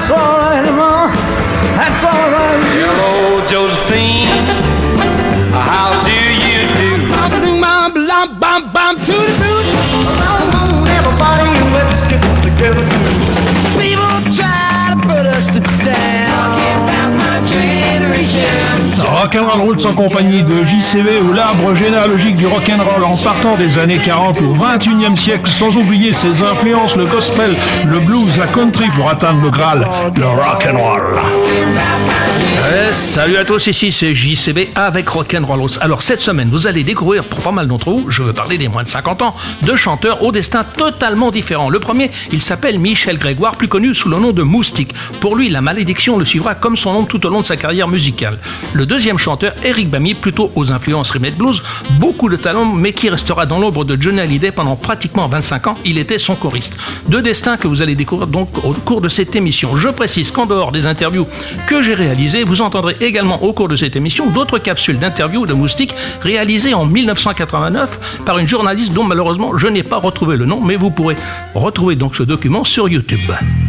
That's all right, Ma. That's all right. Hello, Josephine. How do you do? Bum to the boot. Everybody, let's get together. People try to put us to down. Talking about my generation. Rock'n'Roll Roots en compagnie de JCV ou l'arbre généalogique du rock'n'roll en partant des années 40 au 21e siècle, sans oublier ses influences, le gospel, le blues, la country pour atteindre le Graal, le rock'n'roll. Salut à tous, ici c'est JCB avec Rock'n'Roll Roots. Alors cette semaine, vous allez découvrir, pour pas mal d'entre vous, je veux parler des moins de 50 ans, deux chanteurs au destin totalement différent. Le premier, il s'appelle Michel Grégoire, plus connu sous le nom de Moustique. Pour lui, la malédiction le suivra comme son nom tout au long de sa carrière musicale. Le deuxième chanteur, Eric Bamy, plutôt aux influences rhythm and blues, beaucoup de talent, mais qui restera dans l'ombre de Johnny Hallyday pendant pratiquement 25 ans. Il était son choriste. Deux destins que vous allez découvrir donc au cours de cette émission. Je précise qu'en dehors des interviews que j'ai réalisées, vous entendrez également au cours de cette émission d'autres capsules d'interviews de Moustique réalisées en 1989 par une journaliste dont malheureusement je n'ai pas retrouvé le nom, mais vous pourrez retrouver donc ce document sur YouTube.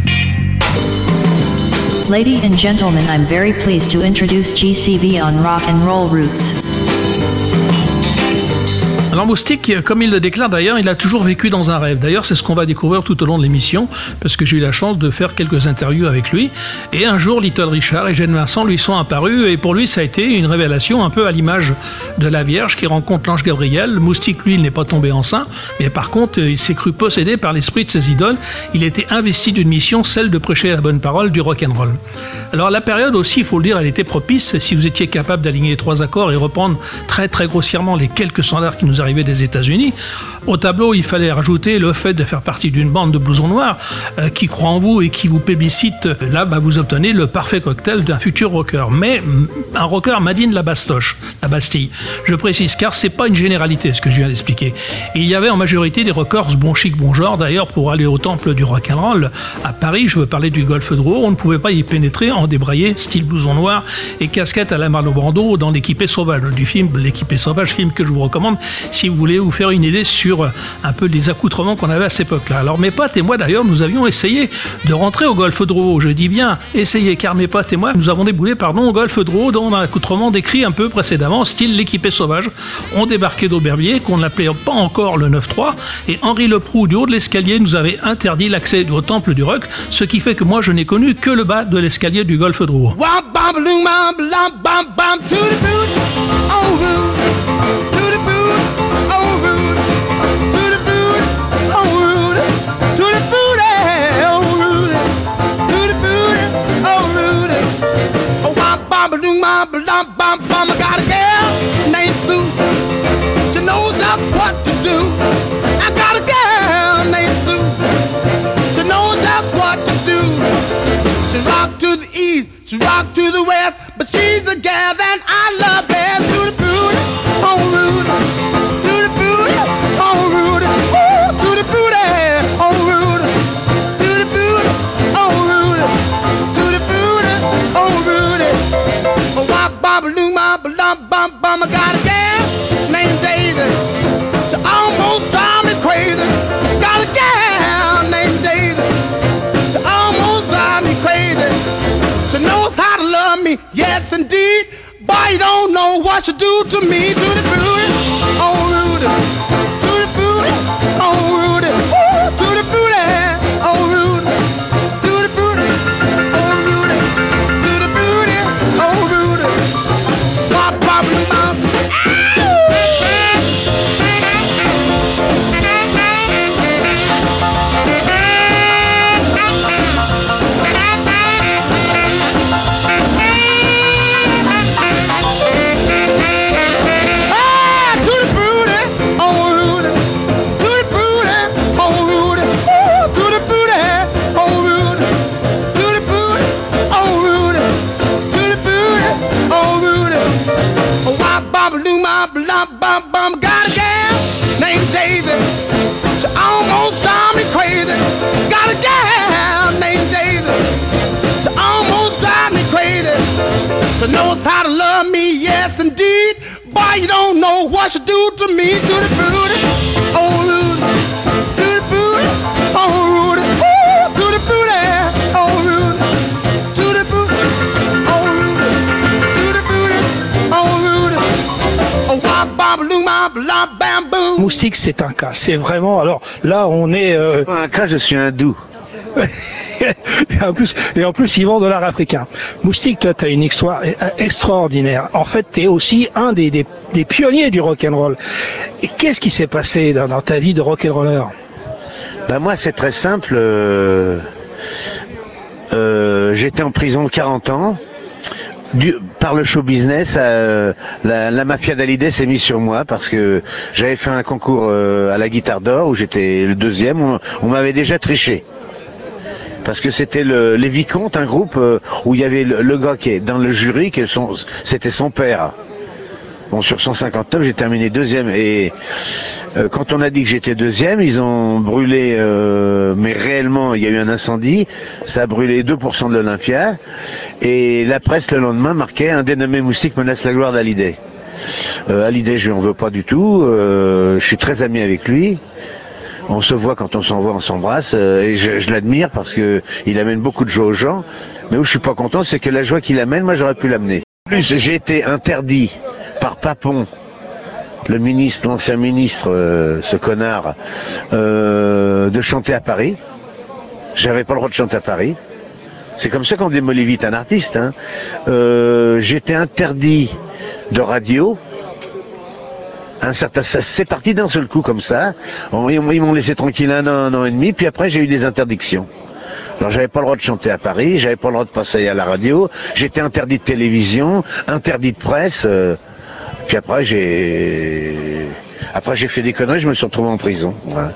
Ladies and gentlemen, I'm very pleased to introduce GCV on Rock'n'Roll Roots. Alors Moustique, comme il le déclare d'ailleurs, il a toujours vécu dans un rêve. D'ailleurs, c'est ce qu'on va découvrir tout au long de l'émission, parce que j'ai eu la chance de faire quelques interviews avec lui. Et un jour, Little Richard et Gene Vincent lui sont apparus, et pour lui, ça a été une révélation un peu à l'image de la Vierge qui rencontre l'ange Gabriel. Moustique, lui, il n'est pas tombé enceint, mais par contre, il s'est cru possédé par l'esprit de ses idoles. Il était investi d'une mission, celle de prêcher la bonne parole du rock'n'roll. Alors la période aussi, il faut le dire, elle était propice. Si vous étiez capable d'aligner les trois accords et reprendre très très grossièrement les quelques standards qui nous arrivaient des États-Unis, au tableau il fallait rajouter le fait de faire partie d'une bande de blousons noirs qui croit en vous et qui vous plébiscite. Là vous obtenez le parfait cocktail d'un futur rocker, mais un rocker madine la bastoche, la Bastille. Je précise car c'est pas une généralité ce que je viens d'expliquer. Il y avait en majorité des rockers bon chic bon genre. D'ailleurs, pour aller au temple du rock'n'roll à Paris, je veux parler du Golfe de Rouen, on ne pouvait pas y pénétrer en débraillé style blouson noir et casquette à la Marlon Brando dans L'équipé sauvage du film L'équipé sauvage, film que je vous recommande si vous voulez vous faire une idée sur un peu les accoutrements qu'on avait à cette époque-là. Alors mes potes et moi d'ailleurs, nous avions essayé de rentrer au Golfe de Rouen. Je dis bien essayé car mes potes et moi, nous avons déboulé au Golfe de Rouen dans un accoutrement décrit un peu précédemment, style L'équipé sauvage. On débarquait d'Aubervilliers, qu'on n'appelait pas encore le 9-3, et Henri Leproux du haut de l'escalier nous avait interdit l'accès au temple du rock, ce qui fait que moi je n'ai connu que le bas de l'escalier du Golfe de Rouen. I got a girl named Sue. She knows just what to do. I got a girl named Sue. She knows just what to do. She rock to the east, she rock to the west, but she's the gal that I love best. To the booty, oh Rudy. To the booty, oh Rudy. Ooh, to the booty, oh Rudy. To the booty, oh Rudy. To the booty, oh Rudy. Oh, wop, bop, loom, bop, lump, bump, bum. I got a gal named Daisy. She almost drive me crazy. Got a gal named Daisy. She almost drive me crazy. She knows how to love me, yes indeed. Boy, you don't know what she do to me. To the booty, oh Rudy. To the booty, oh Rudy. Ooh, to the booty, oh Rudy. To the booty, oh Rudy. To the booty, oh Rudy. Wop, wop, wop. Got a gal named Daisy. She almost drive me crazy. Got a gal named Daisy. She almost drive me crazy. She knows how to love me, yes indeed. Boy, you don't know what she do to me. To the booty, oh Rudy. To the booty, oh Rudy. Ooh, to the booty, oh Rudy. blah, bam, boom. Moustique, c'est un cas. C'est vraiment. Alors là, on est. Pas un cas, je suis hindou. et en plus, ils vendent de l'art africain. Moustique, toi, tu as une histoire extraordinaire. En fait, tu es aussi un des pionniers du rock'n'roll. Et qu'est-ce qui s'est passé dans ta vie de rock'n'roller? Ben moi, c'est très simple. J'étais en prison 40 ans. Par le show business, la mafia d'Hallyday s'est mise sur moi parce que j'avais fait un concours à la guitare d'or où j'étais le deuxième. On m'avait déjà triché. Parce que c'était les Vicomtes, un groupe où il y avait le gars qui est dans le jury, c'était son père. Bon, sur 159, j'ai terminé deuxième. Et quand on a dit que j'étais deuxième, ils ont brûlé, mais réellement, il y a eu un incendie. Ça a brûlé 2% de l'Olympia. Et la presse, le lendemain, marquait « Un dénommé Moustique menace la gloire d'Hallyday ». Hallyday, je lui en veux pas du tout. Je suis très ami avec lui. On se voit quand on s'envoie, on s'embrasse, et je l'admire parce que il amène beaucoup de joie aux gens. Mais où je suis pas content, c'est que la joie qu'il amène, moi j'aurais pu l'amener. En plus, j'ai été interdit par Papon, l'ancien ministre, ce connard, de chanter à Paris. J'avais pas le droit de chanter à Paris. C'est comme ça qu'on démolit vite un artiste. Hein. J'étais interdit de radio. C'est parti d'un seul coup comme ça. Ils m'ont laissé tranquille un an et demi, puis après j'ai eu des interdictions. Alors j'avais pas le droit de chanter à Paris, j'avais pas le droit de passer à la radio, j'étais interdit de télévision, interdit de presse. Puis après j'ai fait des conneries, je me suis retrouvé en prison. Voilà.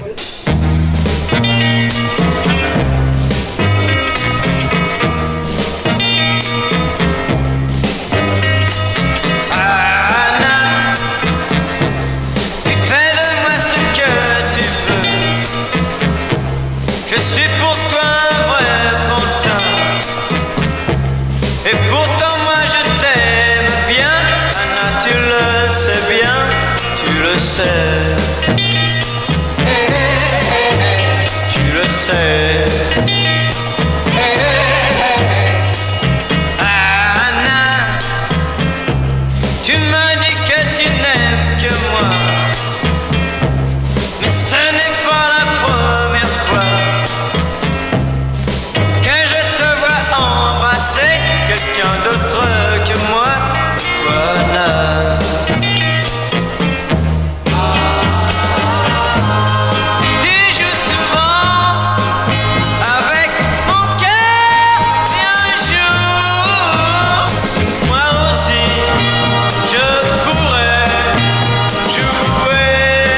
Je suis pour toi un vrai pantin. Et pourtant moi je t'aime bien. Anna, tu le sais bien, tu le sais. Tu le sais. Anna, tu me dis que tu n'aimes que moi. Mais ce n'est pas la première fois quelqu'un d'autre que moi, voilà. Tu joues souvent avec mon cœur et un jour, moi aussi, je pourrais jouer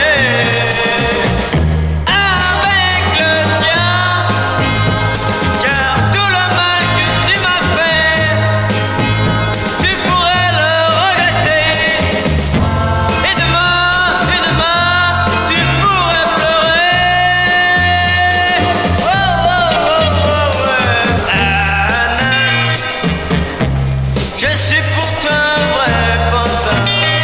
avec le tien, car tout le mal que tu m'as fait, tu pourrais le regretter. Et demain, tu pourrais pleurer. Oh, oh, oh, oh, ouais. Anna, je suis pour toi un vrai pantin.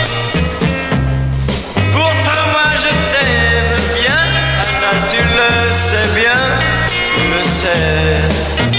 Pourtant moi je t'aime bien. Anna, tu le sais bien, tu le sais.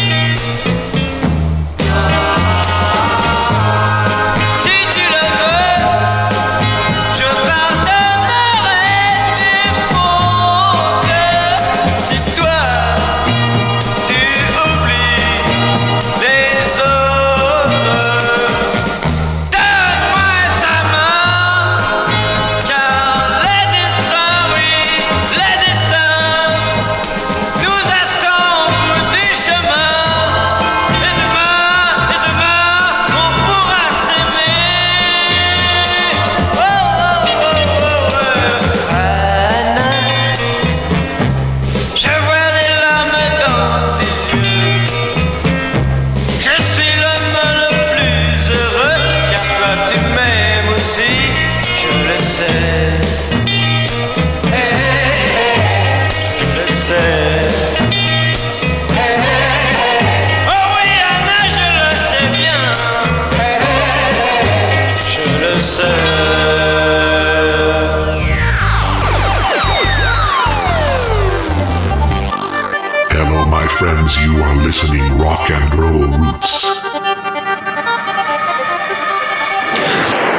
Hello, my friends, you are listening Rock and Roll Roots.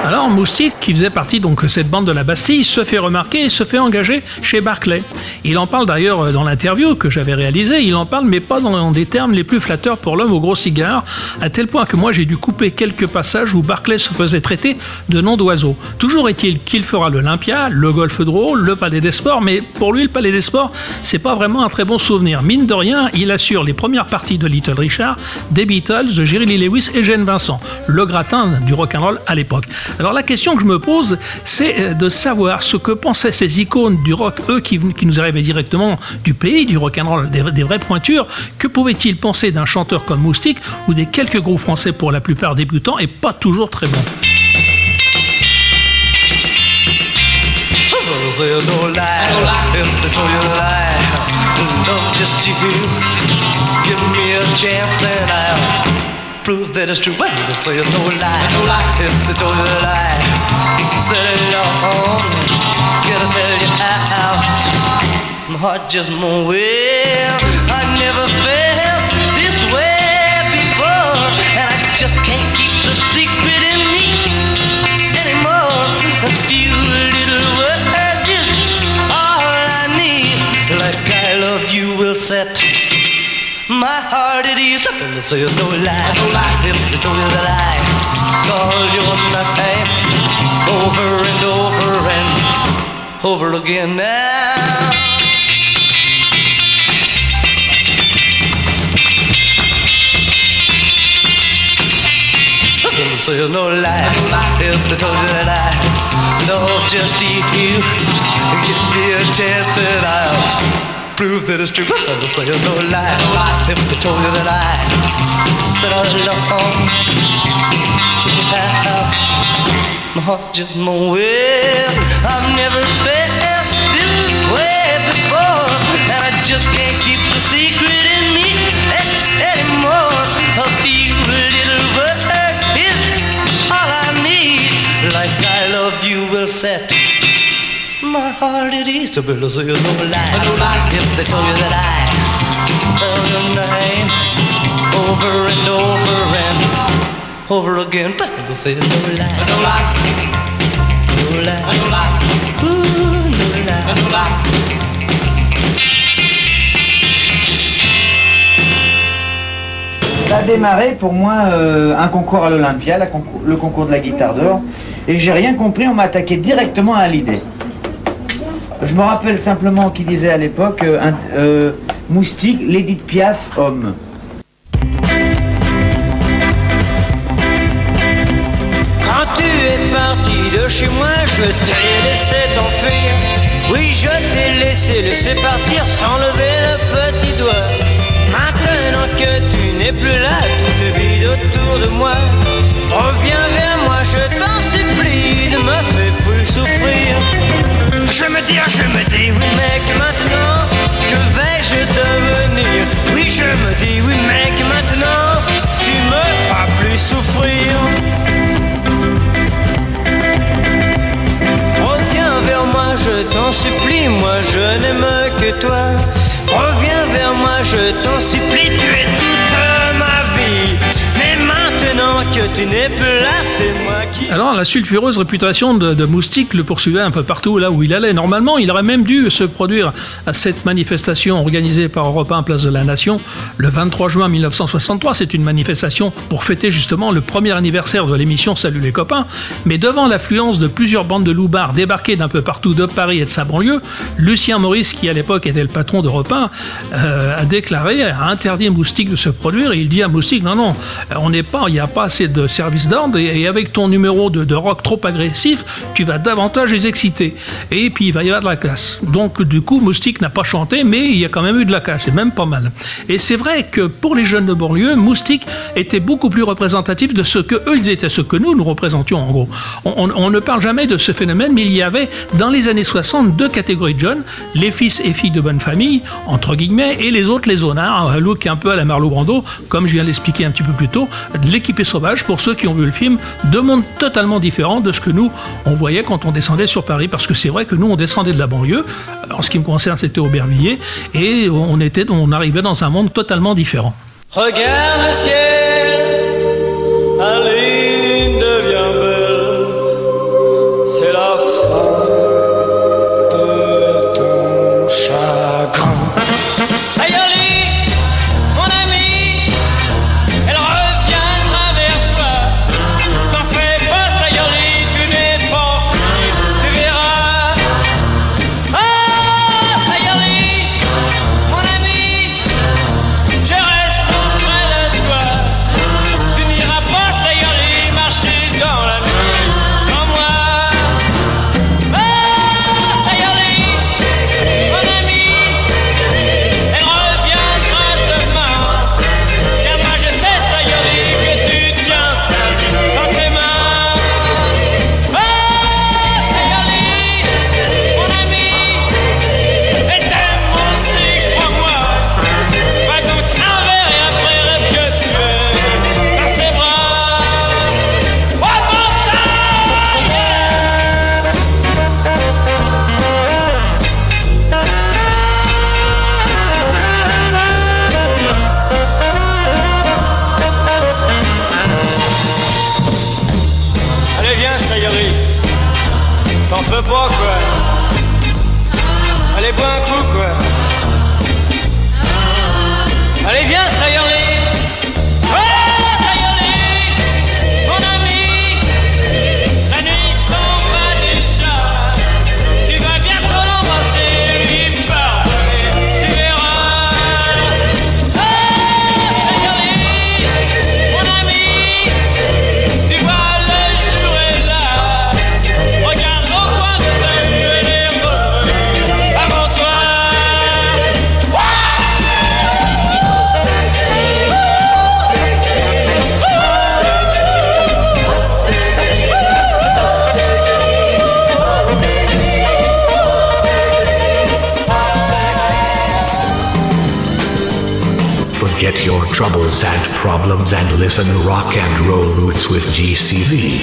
Alors Moustique, qui faisait partie donc de cette bande de la Bastille, se fait remarquer et se fait engager chez Barclay. Il en parle d'ailleurs dans l'interview que j'avais réalisée, il en parle mais pas dans des termes les plus flatteurs pour l'homme au gros cigare, à tel point que moi j'ai dû couper quelques passages où Barclay se faisait traiter de nom d'oiseau. Toujours est-il qu'il fera l'Olympia, le Golfe de Rouen, le Palais des Sports, mais pour lui le Palais des Sports c'est pas vraiment un très bon souvenir. Mine de rien, il assure les premières parties de Little Richard, des Beatles, de Jerry Lee Lewis et Gene Vincent, le gratin du rock'n'roll à l'époque. Alors la question que je me pose, c'est de savoir ce que pensaient ces icônes du rock, eux qui nous arrivaient directement du pays du rock'n'roll, des vraies pointures. Que pouvaient-ils penser d'un chanteur comme Moustique ou des quelques groupes français pour la plupart débutants et pas toujours très bons? Prove that it's true. Well, they say no lie. If they told you a lie, set it on. Scared to tell you how. My heart just won't well. I never felt this way before, and I just can't keep the secret in me anymore. A few little words is all I need. Like I love you will set my heart at ease. And they say no lie. If they told you that I called your name over and over and over again now. And they say no lie. If they told you that I love just you, give me a chance and I'll prove that it's true. And they say no lie. If they told you that I said alone, my heart just won't well. I've never felt this way before, and I just can't keep the secret in me anymore. A few little words is all I need. Like I love you will set my heart at ease. So better say no lie. If they told you that I love your name over and over and over again, better say no lie. No lie. No lie. No lie. Ooh, no lie. No lie. Ça a démarré pour moi un concours à l'Olympia, le concours de la guitare d'or, et j'ai rien compris, on m'a attaqué directement à l'idée. Je me rappelle simplement qu'il disait à l'époque Moustique, l'Édith Piaf, homme. Quand tu es parti de chez moi, je t'ai laissé t'enfuir. Oui, je t'ai laissé partir sans lever le petit doigt. Maintenant que tu n'es plus là, toute vide autour de moi. Reviens vers moi, je t'en supplie, ne me fais plus souffrir. Je me dis, oui mec, maintenant, que vais-je devenir? Oui, je me dis, oui mec, maintenant, tu me feras plus souffrir. Reviens vers moi, je t'en supplie, moi je n'aime que toi. Reviens vers moi, je t'en supplie, tu es toute ma vie. Mais maintenant que tu n'es plus là, c'est moi qui... Alors la sulfureuse réputation de Moustique le poursuivait un peu partout là où il allait. Normalement, il aurait même dû se produire à cette manifestation organisée par Europe 1 Place de la Nation le 23 juin 1963. C'est une manifestation pour fêter justement le premier anniversaire de l'émission Salut les copains. Mais devant l'affluence de plusieurs bandes de loupards débarqués d'un peu partout de Paris et de sa banlieue, Lucien Maurice, qui à l'époque était le patron d'Europe 1, a interdit Moustique de se produire. Et il dit à Moustique, non, il n'y a pas assez de services d'ordre et avec ton numéro de rock trop agressif, tu vas davantage les exciter. Et puis il va y avoir de la casse. Donc du coup, Moustique n'a pas chanté, mais il y a quand même eu de la casse, et même pas mal. Et c'est vrai que pour les jeunes de banlieue, Moustique était beaucoup plus représentatif de ce que eux ils étaient, ce que nous représentions en gros. On ne parle jamais de ce phénomène, mais il y avait dans les années 60 deux catégories de jeunes, les fils et filles de bonne famille, entre guillemets, et les autres les zonards, un look un peu à la Marlon Brando, comme je viens de l'expliquer un petit peu plus tôt, l'équipée sauvage, pour ceux qui ont vu le film, deux mondes totalement différents de ce que nous, on voyait quand on descendait sur Paris, parce que c'est vrai que nous, on descendait de la banlieue, en ce qui me concerne, c'était Aubervilliers, et on arrivait dans un monde totalement différent. Regarde le ciel, la lune devient belle, veux pas, quoi. Allez, bois un coup, quoi. Allez, viens, Steyerly. Forget your troubles and problems and listen rock and roll roots with GCV.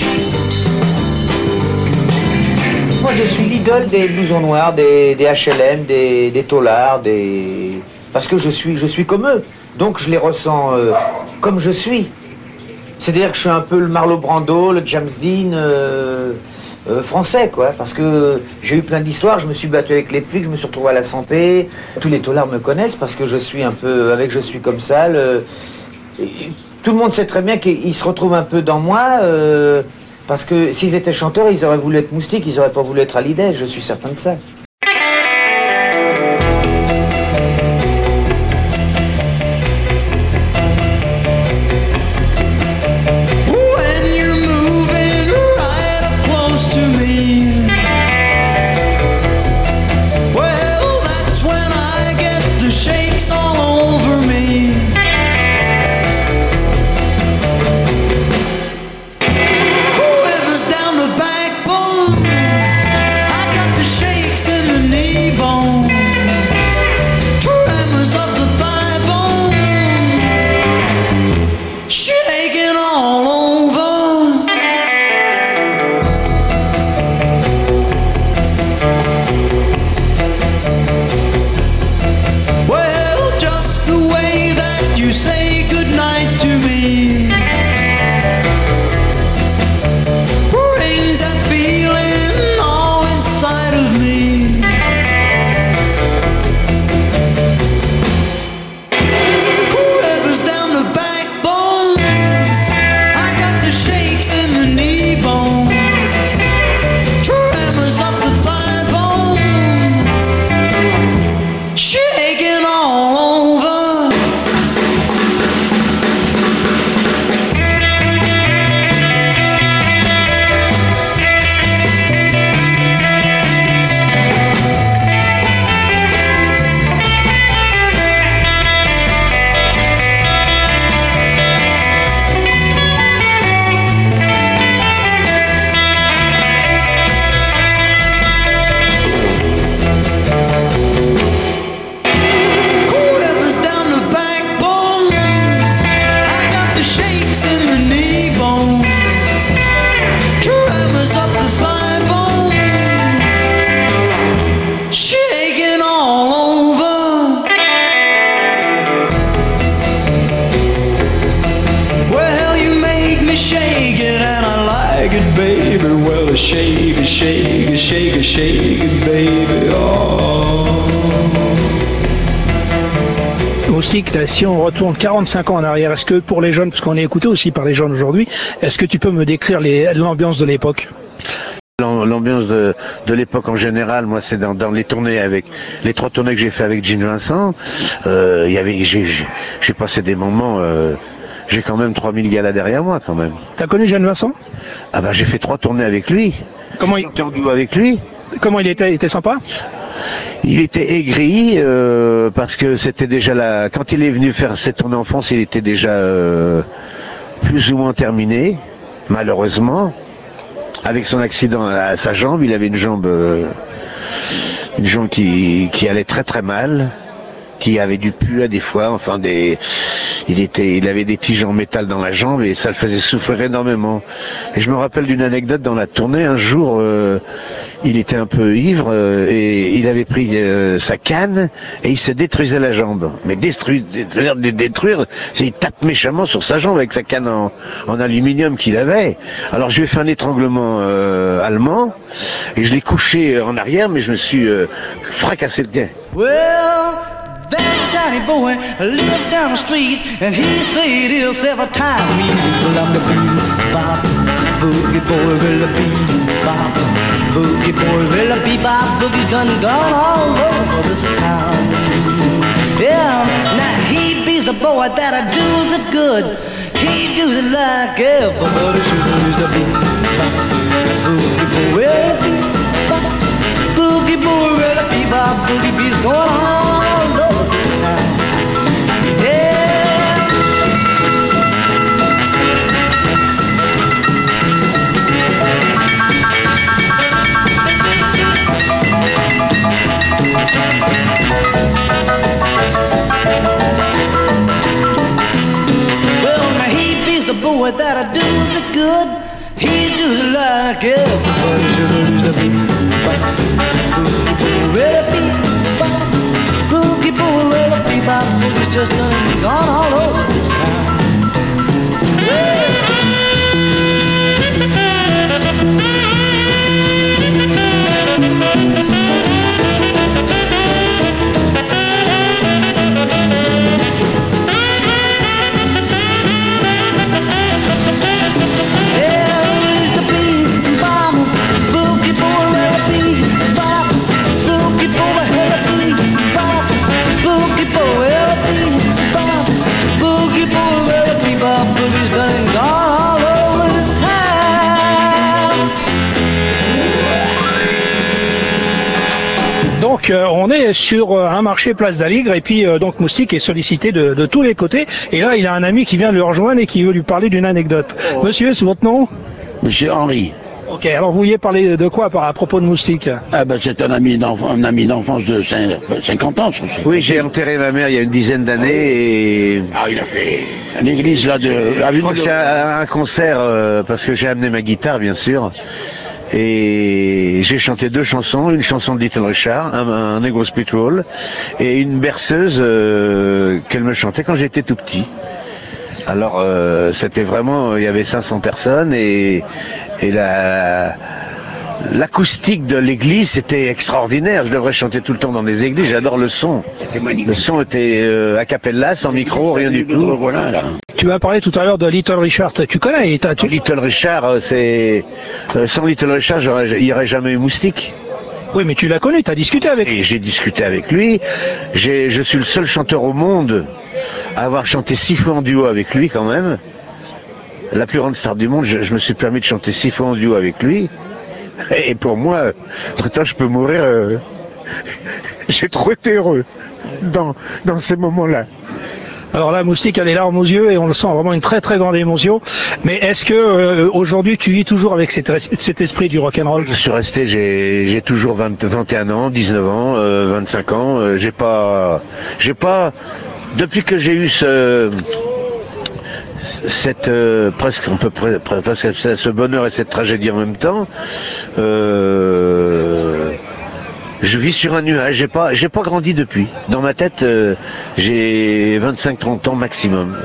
Moi je suis l'idole des blousons noirs, des HLM, des taulards, parce que je suis comme eux. Donc je les ressens comme je suis. C'est-à-dire que je suis un peu le Marlon Brando, le James Dean français, quoi. Parce que j'ai eu plein d'histoires, je me suis battu avec les flics, je me suis retrouvé à la santé. Tous les taulards me connaissent parce que je suis un peu, avec je suis comme ça. Tout le monde sait très bien qu'ils se retrouvent un peu dans moi. Parce que s'ils étaient chanteurs, ils auraient voulu être moustiques, ils n'auraient pas voulu être Hallyday, je suis certain de ça. Aussi, si on retourne 45 ans en arrière, est-ce que pour les jeunes, parce qu'on est écouté aussi par les jeunes aujourd'hui, est-ce que tu peux me décrire l'ambiance de l'époque ? L'ambiance de l'époque en général, moi c'est dans les tournées avec les 3 tournées que j'ai fait avec Gene Vincent, j'ai passé des moments, j'ai quand même 3000 galas derrière moi quand même. T'as connu Gene Vincent ? Ah bah j'ai fait 3 tournées avec lui. Comment il avec lui. Comment il était sympa ? Il était aigri parce que c'était déjà quand il est venu faire cette tournée en France, il était déjà plus ou moins terminé, malheureusement. Avec son accident à sa jambe, il avait une jambe qui allait très très mal, qui avait du pus des fois, enfin il avait des tiges en métal dans la jambe et ça le faisait souffrir énormément. Et je me rappelle d'une anecdote dans la tournée, un jour, il était un peu ivre et il avait pris sa canne et il se détruisait la jambe. Mais détruire, c'est il tape méchamment sur sa jambe avec sa canne en aluminium qu'il avait. Alors je lui ai fait un étranglement allemand et je l'ai couché en arrière, mais je me suis fracassé le gain. Well, there's a tiny boy lived down the street, and he said himself a time me love the bebop, boogie boy will be bop, boogie boy will be bop, boogie's done gone all over this town. Yeah, now he be's the boy that does it good. He does it like everybody should do the bebop, boogie boy will be bop, boogie boy will be bop, boogie be's going all over this town. Yeah. Well, now he be's the boy that does it good. He does it like everybody should lose the beat. Boogie boy, well, a bebop, boogie's just done gone all over this town. Donc on est sur un marché Place d'Aligre et puis donc Moustique est sollicité de tous les côtés et là il a un ami qui vient de le rejoindre et qui veut lui parler d'une anecdote. Monsieur, c'est votre nom? Monsieur Henri. Ok, alors vous vouliez parler de quoi à propos de Moustique? Ah ben c'est un ami d'enfance de 50 ans. Oui, j'ai enterré ma mère il y a une dizaine d'années et... Ah, il a fait l'église là de... C'est un concert parce que j'ai amené ma guitare bien sûr. Et j'ai chanté 2 chansons, une chanson de Little Richard, un Negro Spiritual, et une berceuse qu'elle me chantait quand j'étais tout petit. Alors c'était vraiment, il y avait 500 personnes et l'acoustique de l'église c'était extraordinaire. Je devrais chanter tout le temps dans des églises, j'adore le son. Le son était a cappella, sans micro, rien du tout. Voilà, là. Tu m'as parlé tout à l'heure de Little Richard, tu connais Little Richard, c'est... sans Little Richard, il n'y aurait jamais eu Moustique. Oui, mais tu l'as connu, tu as discuté avec lui. Et j'ai discuté avec lui. Je suis le seul chanteur au monde à avoir chanté 6 fois en duo avec lui quand même. La plus grande star du monde, je me suis permis de chanter 6 fois en duo avec lui. Et pour moi, pourtant je peux mourir... j'ai trop été heureux dans ces moments-là. Alors là, Moustique a les larmes aux yeux et on le sent vraiment une très très grande émotion. Mais est-ce que aujourd'hui tu vis toujours avec cet esprit du rock'n'roll? Je suis resté, j'ai toujours 21 ans, 19 ans, 25 ans. J'ai pas, depuis que j'ai eu cette presque on peut presque ce bonheur et cette tragédie en même temps. Je vis sur un nuage, j'ai pas grandi depuis. Dans ma tête, j'ai 25-30 ans maximum.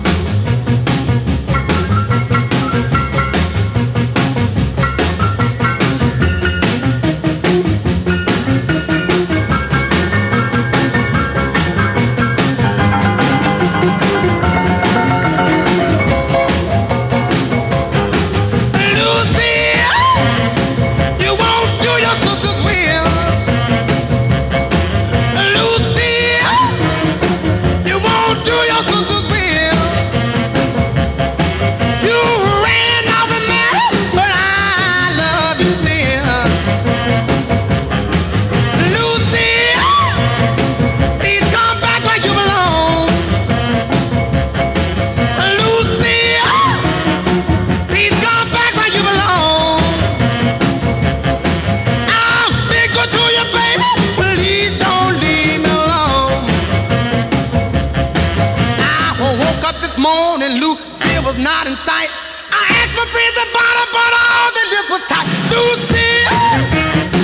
Not in sight. I asked my friends about her, but all the list was tight. Lucy,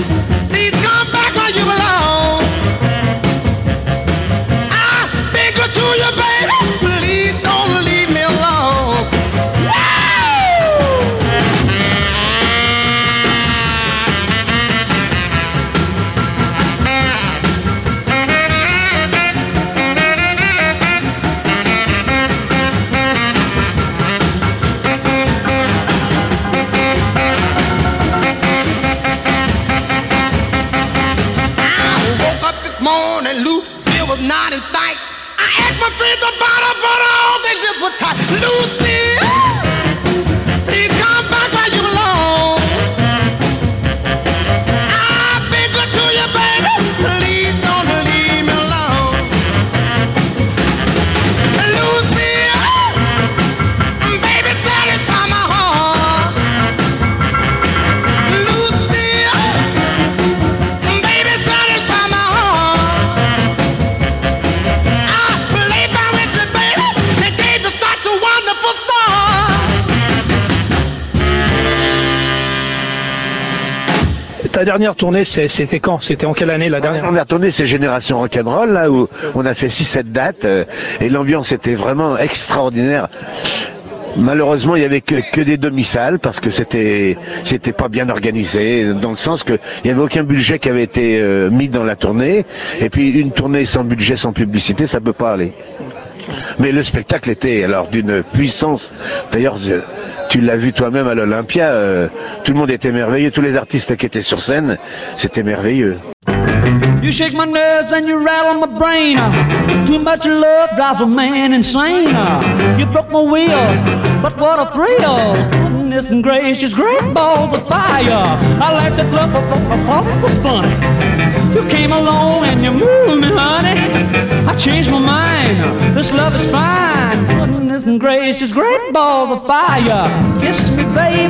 Ta dernière tournée, c'était quand? C'était en quelle année la dernière? La dernière tournée, c'est Génération Rock'n'Roll, là où on a fait 6-7 dates, et l'ambiance était vraiment extraordinaire. Malheureusement, il y avait que des demi-salles parce que c'était pas bien organisé, dans le sens que il y avait aucun budget qui avait été mis dans la tournée. Et puis une tournée sans budget, sans publicité, ça peut pas aller. Mais le spectacle était alors d'une puissance. D'ailleurs, tu l'as vu toi-même à l'Olympia. Tout le monde était merveilleux. Tous les artistes qui étaient sur scène, c'était merveilleux. You shake my nerves and you rattle my brain. Too much love drives a man insane. You broke my wheel, but what a thrill. Goodness and gracious, great balls of fire. I like that love, but it was funny. You came along and you moved me, honey. I changed my mind, this love is fine. Goodness and gracious, great balls of fire. Kiss me, baby.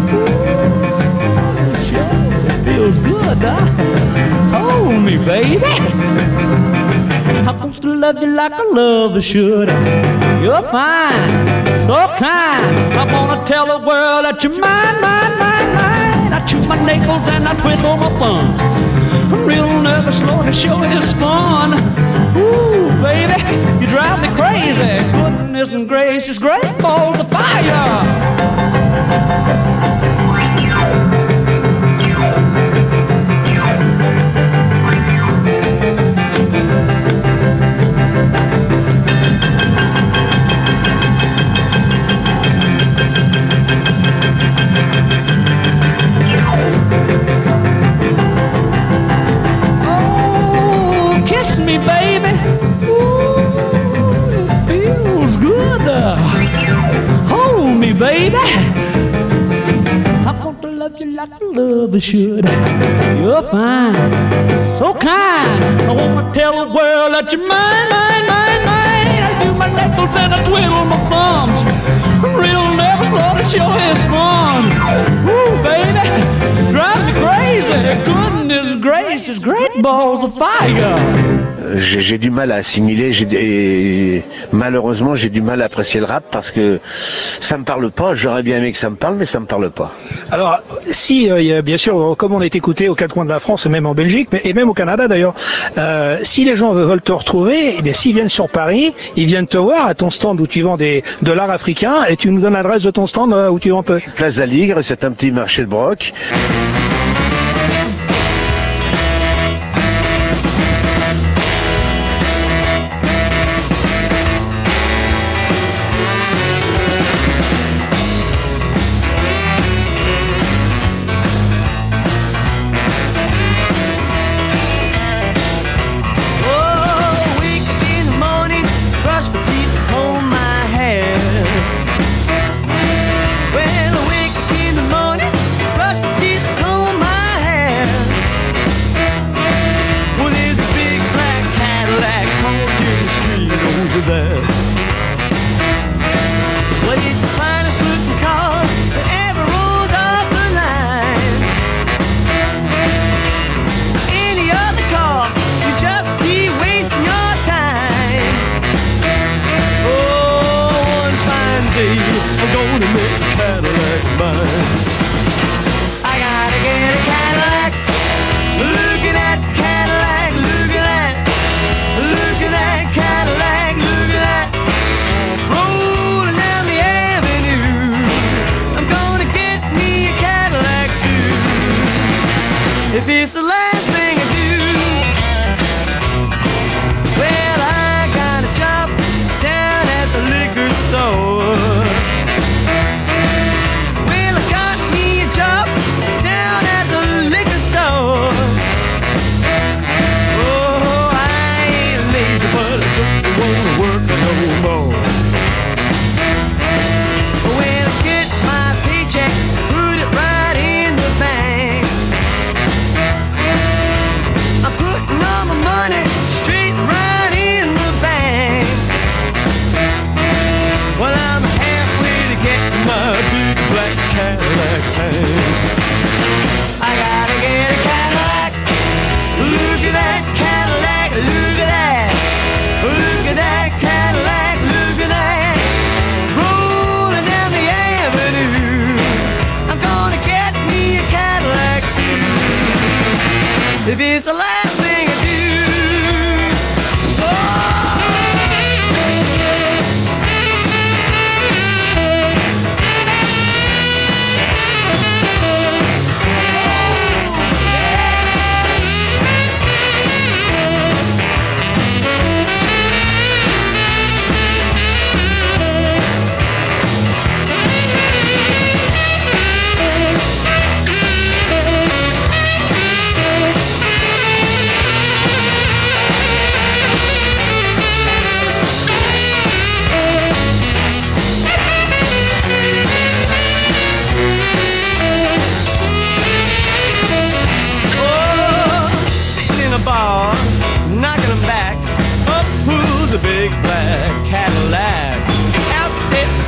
Ooh, sure feels good, Hold me, baby. I'm supposed to love you like a lover should. You're fine, so kind. I wanna tell the world that you're mine, mine, mine, mine. I chew my nails and I twiddle my thumbs. I'm real nervous, Lord, to show his fun. Ooh, baby, you drive me crazy. Goodness and gracious, great balls of fire. Kiss me, baby. Ooh, it feels good. Hold me, baby. I want to love you like a lover should. You're fine, so kind. I want to tell the world that you're mine, mine, mine, mine. I do my knuckles and I twiddle my thumbs. I'm real nervous, Lord, it sure is fun. Ooh, baby, drive me crazy. Goodness gracious, great balls of fire. J'ai du mal à assimiler, malheureusement j'ai du mal à apprécier le rap parce que ça me parle pas. J'aurais bien aimé que ça me parle, mais ça me parle pas. Alors, si, bien sûr, comme on est écouté aux quatre coins de la France et même en Belgique, et même au Canada d'ailleurs, si les gens veulent te retrouver, eh bien, s'ils viennent sur Paris, ils viennent te voir à ton stand où tu vends de l'art africain, et tu nous donnes l'adresse de ton stand où tu vends peu. Place d'Aligre, c'est un petit marché de Broc.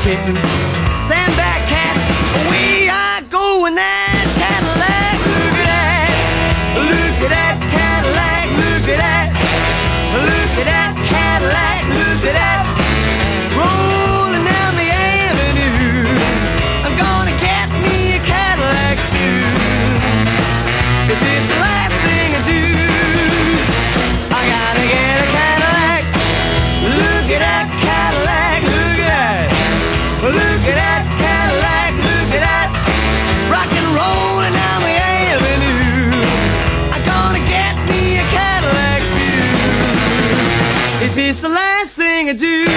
kitten. Stand back, cats, we are going that Cadillac. Look at that, look at that Cadillac, look at that, look at that Cadillac, look at that. Rolling down the avenue, I'm gonna get me a Cadillac too. If it's the last thing I do, I gotta get a Cadillac. Look at that Cadillac, look at that. Look at that Cadillac, look at that. Rock and rollin' down the avenue. I'm gonna get me a Cadillac too. If it's the last thing I do.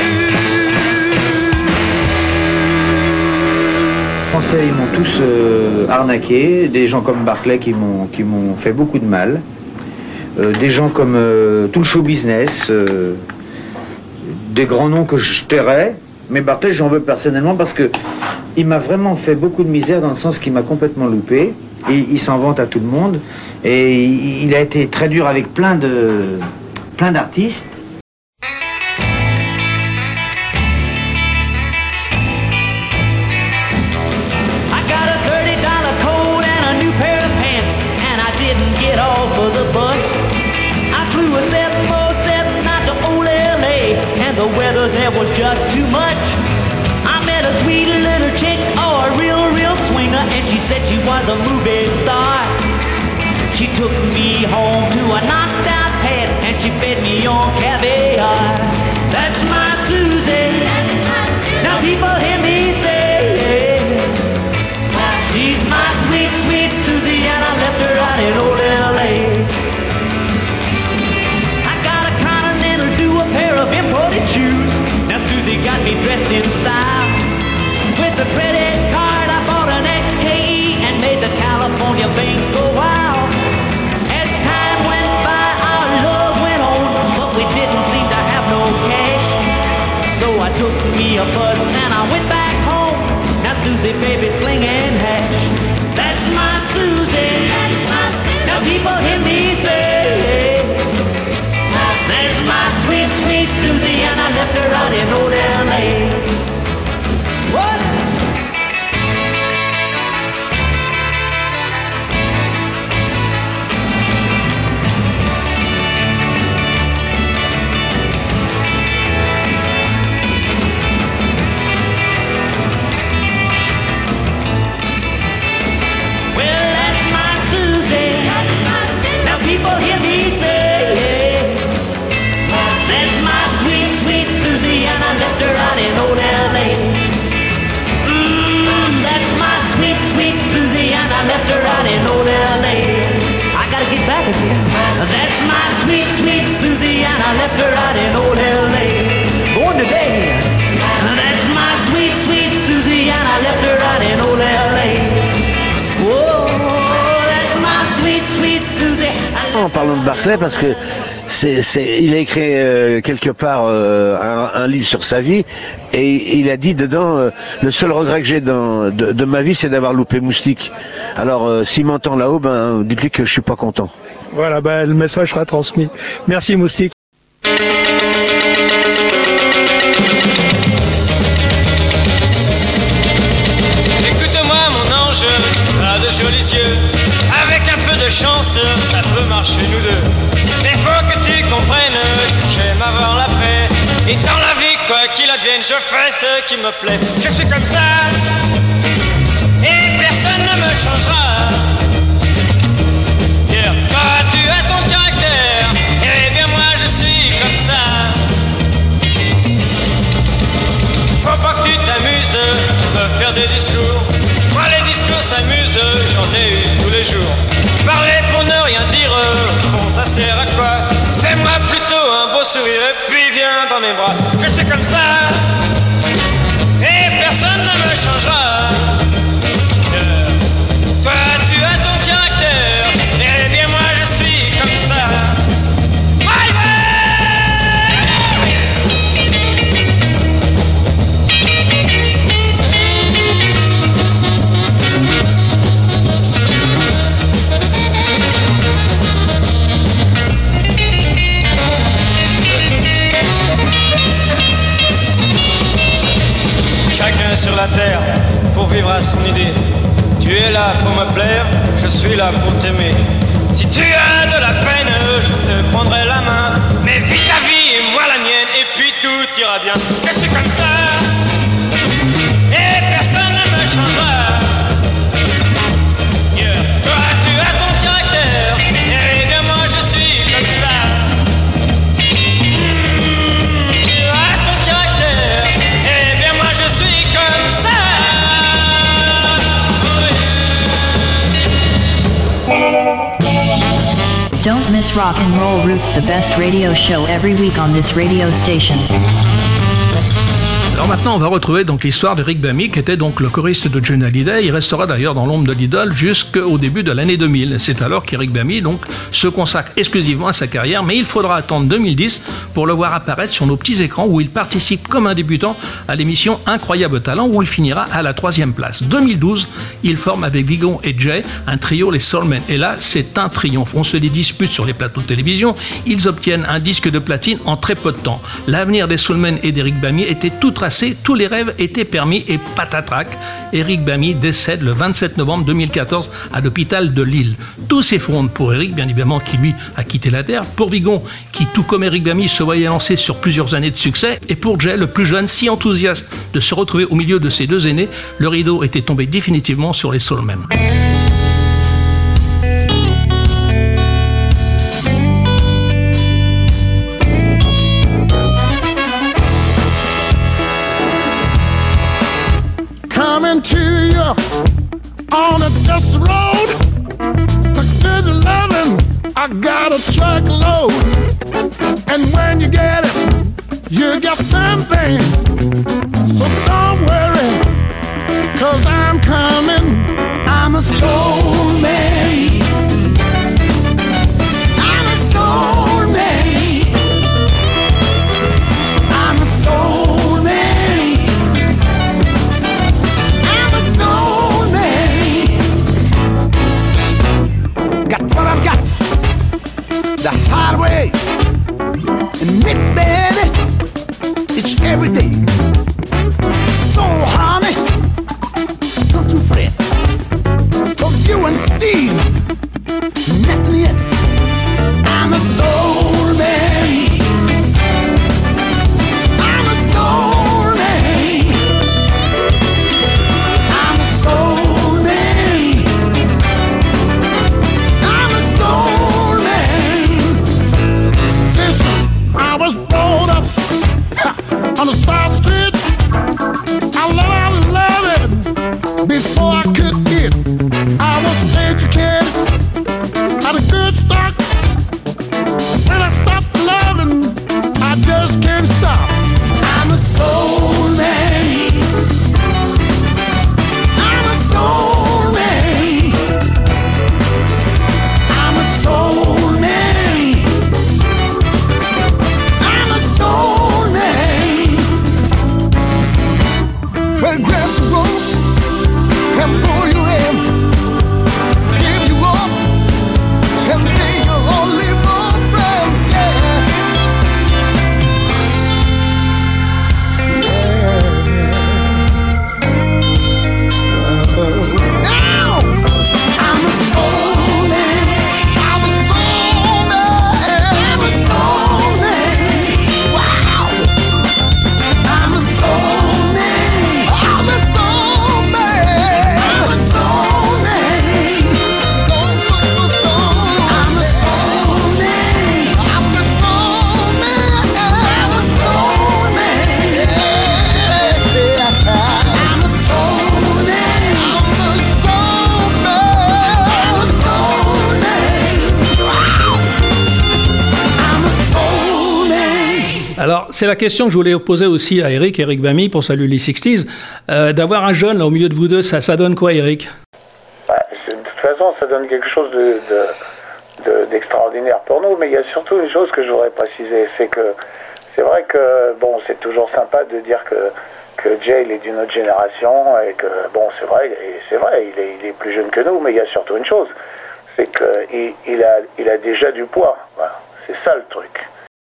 Les Français, ils m'ont tous arnaqué. Des gens comme Barclay qui m'ont fait beaucoup de mal. Des gens comme tout le show business. Des grands noms que je tairais. Mais Barclay, j'en veux personnellement parce que il m'a vraiment fait beaucoup de misère dans le sens qu'il m'a complètement loupé. Et il s'en vante à tout le monde. Et il a été très dur avec plein d'artistes. I got a $30 coat and a new pair of pants, and I didn't get off of the bus. I flew a 747 out to old LA, and the weather there was just too much. I met a sweet little chick, oh, a real swinger, and she said she was a movie star. She took me home to a knocked out pad, and she fed me on caviar. That's my Susie. Now people hear me say, she's my sweet, sweet Susie, and I left her out in old LA. I got a Continental do a pair of imported shoes. Now Susie got me dressed in style. With a credit card I bought an XKE and made the California banks go wild. As time went by our love went on, but we didn't seem to have no cash. So I took me a bus and I went back home. Now Susie, baby, slinging hash. That's my Susie. Now people hear me say, that's my sweet, sweet Susie, and I left her out in old LA. What? People hear me say, that's my sweet, sweet Susie, and I left her out in old LA. That's my sweet, sweet Susie, and I left her out in old LA. I gotta get back again. That's my sweet, sweet Susie, and I left her out in old LA. Going to bed. That's my sweet, sweet Susie, and I left her out in old LA. Whoa, that's my sweet, sweet Susie. En parlant de Barclay, parce que il a écrit quelque part un livre sur sa vie et il a dit dedans le seul regret que j'ai de ma vie, c'est d'avoir loupé Moustique. Alors s'il m'entend là-haut, dites-lui que je suis pas content. Voilà, le message sera transmis. Merci Moustique. Écoute-moi mon ange, pas de jolis yeux. Avec un peu de chance, ça peut marcher nous deux. Mais faut que tu comprennes que j'aime avoir la paix. Et dans la vie, quoi qu'il advienne, je fais ce qui me plaît. Je suis comme ça, et personne ne me changera. Dire, toi tu as ton caractère, et bien moi je suis comme ça. Faut pas que tu t'amuses, me faire des discours. Moi les discours s'amusent, j'en ai eu tous les jours. Parler pour ne rien dire, bon ça sert à quoi? Fais-moi plutôt un beau sourire et puis viens dans mes bras. Je suis comme ça, et personne ne me changera. Toi tu as ton caractère, et bien moi je suis comme ça. chacun sur la terre pour vivre à son idée. Tu es là pour me plaire, je suis là pour t'aimer. Si tu as de la peine, je te prendrai la main. Mais vis ta vie et moi la mienne, et puis tout ira bien. Je suis comme ça, et personne ne me changera. Yeah. Toi tu as ton caractère, et bien moi je suis comme ça. Tu as ton caractère, et bien moi je suis comme ça. Don't miss Rock and Roll Roots, the best radio show every week on this radio station. Alors maintenant, on va retrouver donc l'histoire de Rick Bamy, qui était donc le choriste de Johnny Hallyday. Il restera d'ailleurs dans l'ombre de l'idole jusqu'au début de l'année 2000. C'est alors qu'Eric Bamy donc se consacre exclusivement à sa carrière, mais il faudra attendre 2010 pour le voir apparaître sur nos petits écrans, où il participe comme un débutant à l'émission Incroyable Talent, où il finira à la 3e place. 2012, il forme avec Vigon et Jay un trio, les Soulmen. Et là, c'est un triomphe. On se les dispute sur les plateaux de télévision. Ils obtiennent un disque de platine en très peu de temps. L'avenir des Soulmen et d'Eric Bamy était tout tracé. Tous les rêves étaient permis et patatrac. Eric Bamy décède le 27 novembre 2014 à l'hôpital de Lille. Tout s'effondre pour Eric, bien évidemment, qui lui a quitté la terre. Pour Vigon, qui tout comme Eric Bamy se voyait lancer sur plusieurs années de succès. Et pour Jay, le plus jeune, si enthousiaste de se retrouver au milieu de ses deux aînés, le rideau était tombé définitivement sur les Soulmen. Coming to you on a dusty road, the good loving, I got a truckload. And when you get it, you get something. So don't worry, 'cause I'm coming. I'm a soul man. I'm a soul man. I'm a soul man. What I've got, the hard way, and Nick, baby, it's every day. So, honey, don't you fret, 'cause you and Steve, nothing yet. I'm a soul man. I'm a soul man. I'm a soul man. I was brought up on the South Street. I love it before I could eat. I was educated, had a good start. When I stopped loving, I just can't stop. I'm a soul man. I'm a soul man. I'm a soul man. Well, grab the rope and pull you in, give you up and be your only friend, yeah. Now, I'm a soul man. I'm a soul man. I'm a soul man. Wow. I'm a soul man. I'm a soul man. I'm a soul man. Soul, soul. I'm a soul man. I'm a soul man. I'm a soul man. Yeah. I'm a soul man. I'm a soul man. I'm a soul man. Wow. I'm a soul man. Alors, c'est la question que je voulais poser aussi à Eric Bamy pour Salut les 60s. D'avoir un jeune là, au milieu de vous deux, ça donne quoi, Eric? De toute façon, ça donne quelque chose d'extraordinaire pour nous, mais il y a surtout une chose que je voudrais préciser, c'est que c'est vrai que, bon, c'est toujours sympa de dire que Jay, il est d'une autre génération, et que, bon, c'est vrai, il est plus jeune que nous, mais il y a surtout une chose, c'est qu'il a déjà du poids, voilà. C'est ça le truc.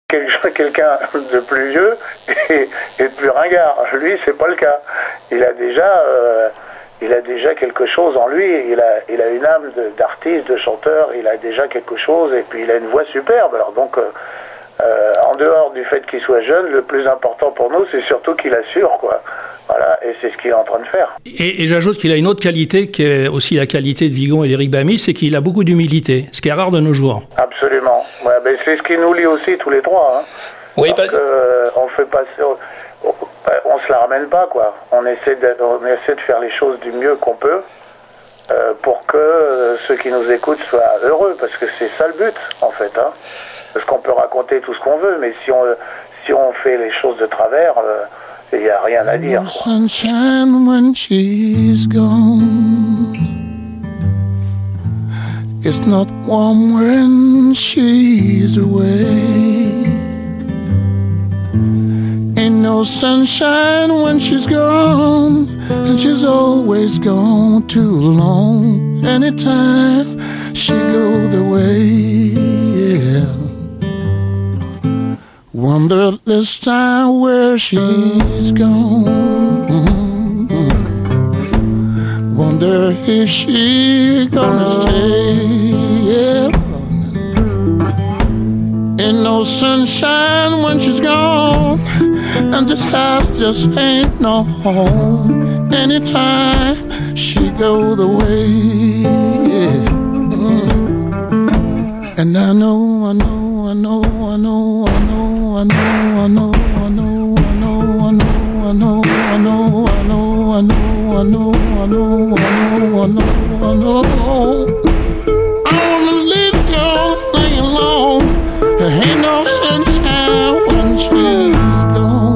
quelqu'un de plus vieux et de plus ringard. Lui, c'est pas le cas. Il a déjà quelque chose en lui. Il a une âme d'artiste, de chanteur. Il a déjà quelque chose et puis il a une voix superbe. Alors donc, en dehors du fait qu'il soit jeune, le plus important pour nous, c'est surtout qu'il assure, quoi. Voilà, et c'est ce qu'il est en train de faire. Et j'ajoute qu'il a une autre qualité, qui est aussi la qualité de Vigon et d'Éric Bamy, c'est qu'il a beaucoup d'humilité, ce qui est rare de nos jours. Absolument. Ouais, ben c'est ce qui nous lie aussi tous les trois. Hein. Oui, on fait passer, on se la ramène pas, quoi. On essaie de faire les choses du mieux qu'on peut pour que ceux qui nous écoutent soient heureux, parce que c'est ça le but, en fait. Hein. Parce qu'on peut raconter tout ce qu'on veut, mais si on fait les choses de travers, il n'y a rien à dire. Sunshine when she's gone. It's not warm when she's away. Ain't no sunshine when she's gone, and she's always gone too long. Anytime she goes away, yeah. Wonder this time where she's gone. Wonder if she gonna stay. Yeah. Ain't no sunshine when she's gone, and this house just ain't no home. Anytime she goes away. Yeah. And I know. I wanna leave your thing alone. There ain't no sunshine when she's gone.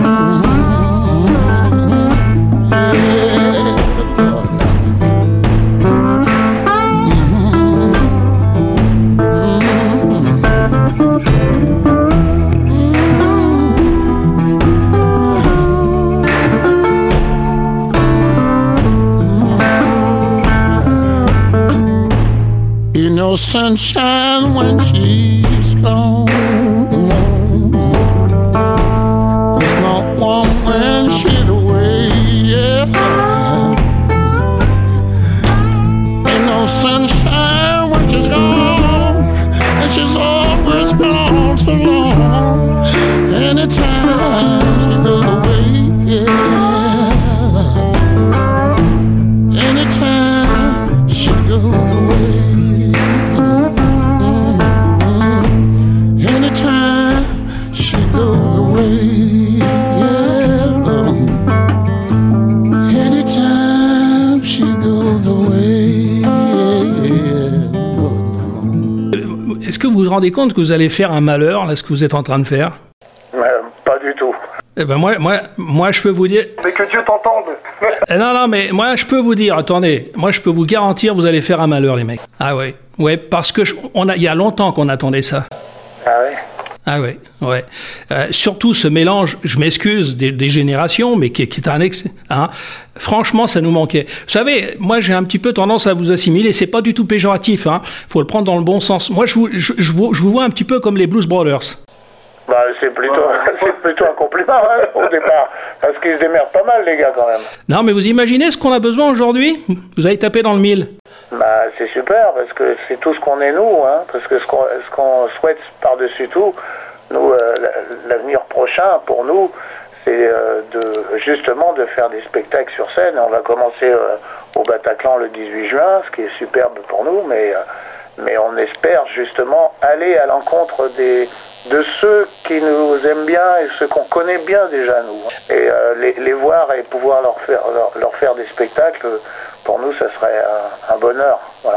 No sunshine when she's gone. It's not warm when she's away. Yeah. Ain't no sunshine when she's gone, and she's always gone so long. Anytime she goes away, yeah. Anytime she goes away. Est-ce que vous vous rendez compte que vous allez faire un malheur, là, ce que vous êtes en train de faire? Pas du tout. Eh ben moi, je peux vous dire... Mais que Dieu t'entende. Non, mais moi, je peux vous dire, attendez, moi, je peux vous garantir, vous allez faire un malheur, les mecs. Ah ouais, parce que il y a longtemps qu'on attendait ça. Ah ouais. Ah ouais. Surtout ce mélange, je m'excuse, des générations, mais qui est un excès. Hein. Franchement, ça nous manquait. Vous savez, moi, j'ai un petit peu tendance à vous assimiler. C'est pas du tout péjoratif. Hein. Faut le prendre dans le bon sens. Moi, je vous vois un petit peu comme les Blues Brothers. Bah, c'est plutôt un compliment, hein, au départ. Parce qu'ils se démerdent pas mal, les gars, quand même. Non, mais vous imaginez ce qu'on a besoin aujourd'hui? Vous allez taper dans le mille. Bah, c'est super, parce que c'est tout ce qu'on est, nous, hein. Parce que ce qu'on souhaite par-dessus tout, nous, l'avenir prochain, pour nous, c'est justement de faire des spectacles sur scène. On va commencer au Bataclan le 18 juin, ce qui est superbe pour nous, mais on espère justement aller à l'encontre de ceux qui nous aiment bien et ceux qu'on connaît bien déjà, nous. Et les voir et pouvoir leur faire des spectacles, pour nous, ça serait un bonheur. Voilà.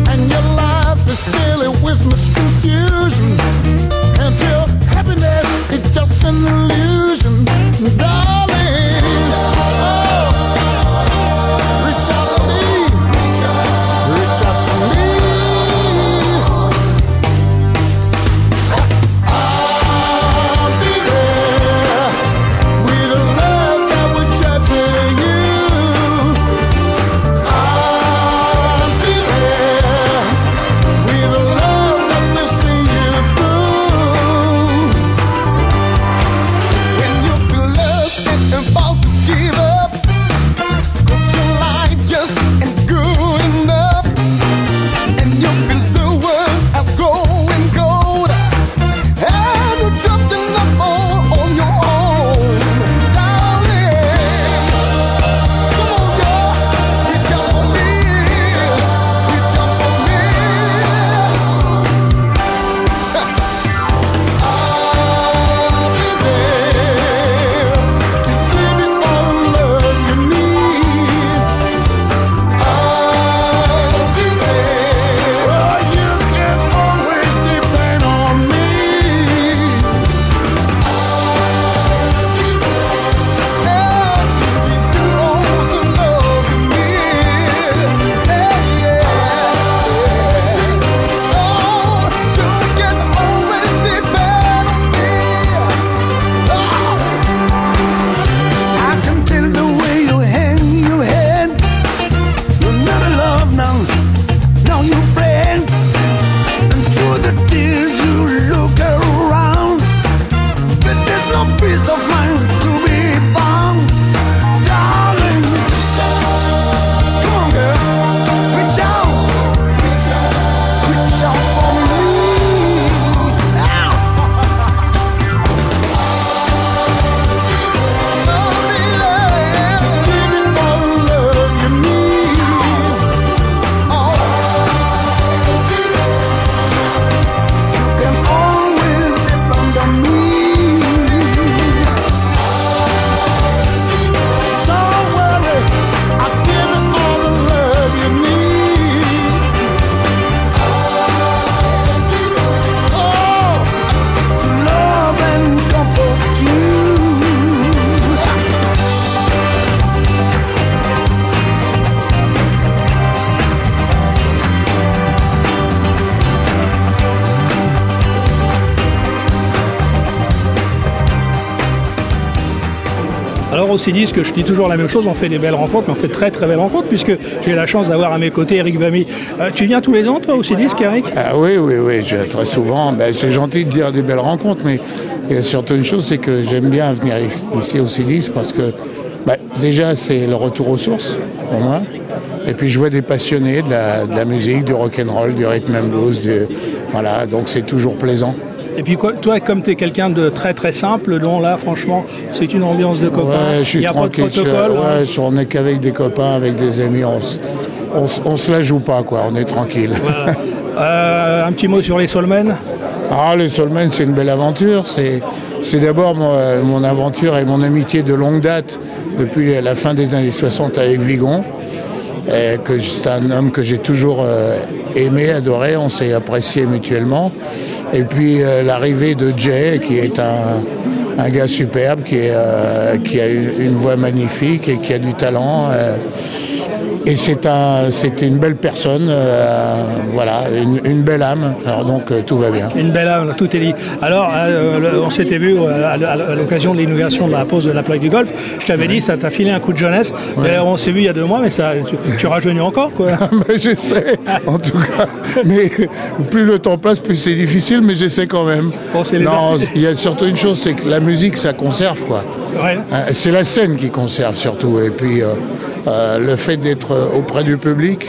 Fill it with misconfusion until happiness Alors au Cédisque, je dis toujours la même chose, on fait des belles rencontres, mais on fait de très très belles rencontres, puisque j'ai la chance d'avoir à mes côtés Eric Bamy. Tu viens tous les ans, toi, au Cédisque, Eric? Oui, je viens très souvent. C'est gentil de dire des belles rencontres, mais il y a surtout une chose, c'est que j'aime bien venir ici au Cédisque, parce que déjà, c'est le retour aux sources, pour moi. Et puis je vois des passionnés de la musique, du rock'n'roll, du rhythm and blues, voilà, donc c'est toujours plaisant. Et puis quoi, toi, comme tu es quelqu'un de très très simple, donc là, franchement, c'est une ambiance de copains. Ouais, je suis il n'y a tranquille. pas de protocole. On n'est qu'avec des copains, avec des amis. On se la joue pas, quoi. On est tranquille. Voilà. Un petit mot sur les Soulmen. Les Soulmen, c'est une belle aventure. C'est d'abord mon aventure et mon amitié de longue date depuis la fin des années 60 avec Vigon. Que c'est un homme que j'ai toujours aimé, adoré. On s'est apprécié mutuellement. Et puis l'arrivée de Jay, qui est un gars superbe, qui a une voix magnifique et qui a du talent. Et c'était une belle personne, voilà, une belle âme. Alors donc tout va bien. Une belle âme, tout est dit. Alors on s'était vu à l'occasion de l'inauguration de la pause de la plaque du golf. Je t'avais dit, ça t'a filé un coup de jeunesse. Ouais. On s'est vu il y a 2 mois, mais ça, tu rajeunis encore, quoi. J'essaie, en tout cas. Mais plus le temps passe, plus c'est difficile, mais j'essaie quand même. Bon, non, il y a surtout une chose, c'est que la musique, ça conserve, quoi. Ouais. C'est la scène qui conserve surtout. Et puis le fait d'être auprès du public,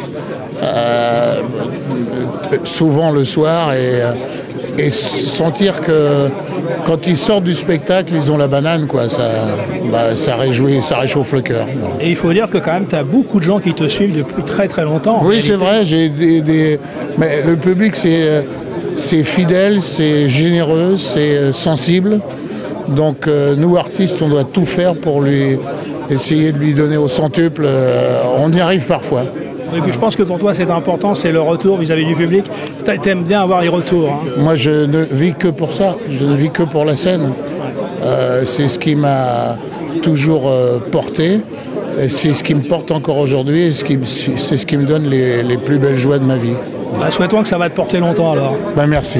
souvent le soir, et sentir que quand ils sortent du spectacle, ils ont la banane, quoi. Ça réjouit, ça réchauffe le cœur. Et il faut dire que quand même, tu as beaucoup de gens qui te suivent depuis très très longtemps. Oui, c'est vrai. Mais le public, c'est fidèle, c'est généreux, c'est sensible. Donc nous, artistes, on doit tout faire pour essayer de lui donner au centuple. On y arrive parfois. Et puis je pense que pour toi, c'est important, c'est le retour vis-à-vis du public. Tu aimes bien avoir les retours. Hein. Moi, je ne vis que pour ça. Je ne vis que pour la scène. C'est ce qui m'a toujours porté. C'est ce qui me porte encore aujourd'hui. Et c'est ce qui me donne les plus belles joies de ma vie. Souhaitons que ça va te porter longtemps alors. Merci.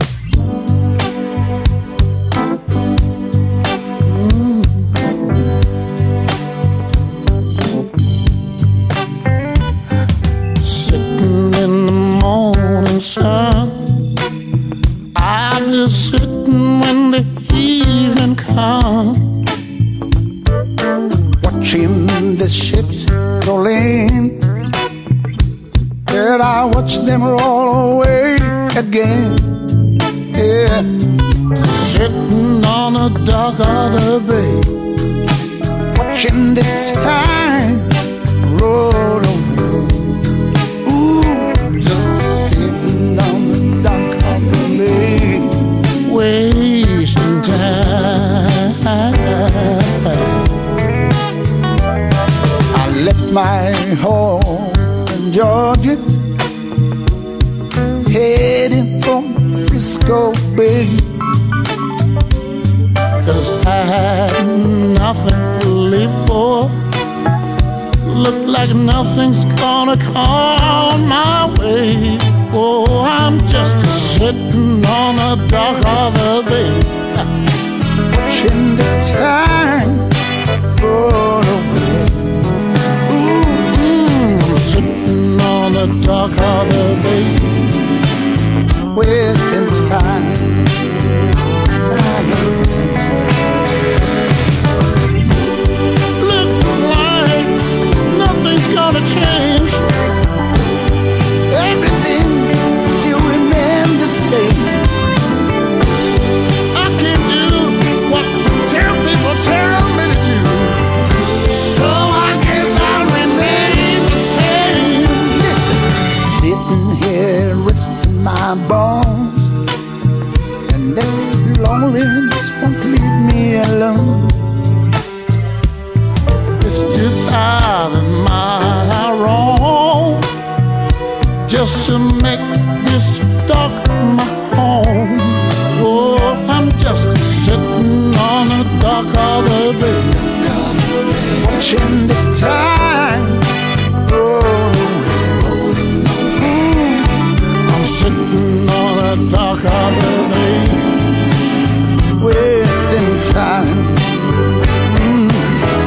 Them roll away again, yeah. Sitting on the dock of the bay, watching the time roll away. Ooh, just sitting on the dock of the bay, wasting time. I left my home in Georgia, heading for Frisco Bay, 'cause I had nothing to live for. Look like nothing's gonna come my way. Oh, I'm just sitting on the dock of the bay, watching the time roll away. Ooh, I'm sitting on the dock of the bay, wasting time. Look like nothing's gonna change. Everything still remains the same. I can't do what people tell me to do, so I guess I'll remain the same. Listen, sitting here resting my bones, and this loneliness won't leave me alone. It's 2,000 miles I roam just to make this dock my home. Oh, I'm just sitting on the dock of the bay, watching the time roll away. I'm sitting on the dock of the bay, wasting time.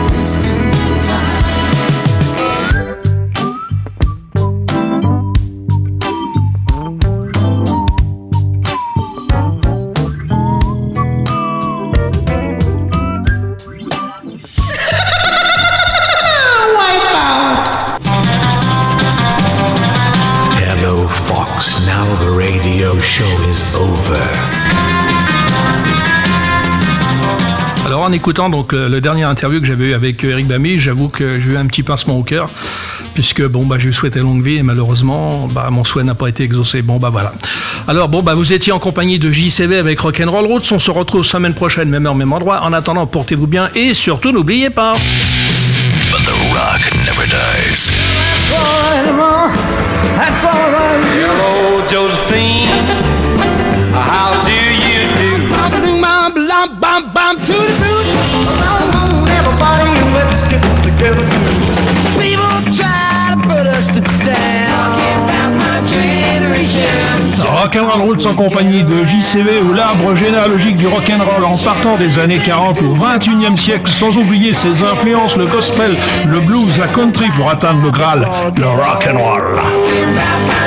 folks, now the radio show is over. Alors en écoutant donc le dernier interview que j'avais eu avec Eric Bamy, j'avoue que j'ai eu un petit pincement au cœur, puisque je lui souhaitais longue vie et malheureusement mon souhait n'a pas été exaucé. Voilà. Alors vous étiez en compagnie de JCV avec Rock'n'Roll Roots. On se retrouve semaine prochaine, même heure, même endroit. En attendant, portez-vous bien et surtout n'oubliez pas. But the rock never dies. That's all right. Hello, Josephine. How do you do? To the root. Everybody, let's get together. People try to put us to down. Talking about my generation. Rock'n'Roll Roots en compagnie de JCV ou l'arbre généalogique du rock'n'roll en partant des années 40 au 21e siècle, sans oublier ses influences, le gospel, le blues, la country pour atteindre le Graal, le rock'n'roll.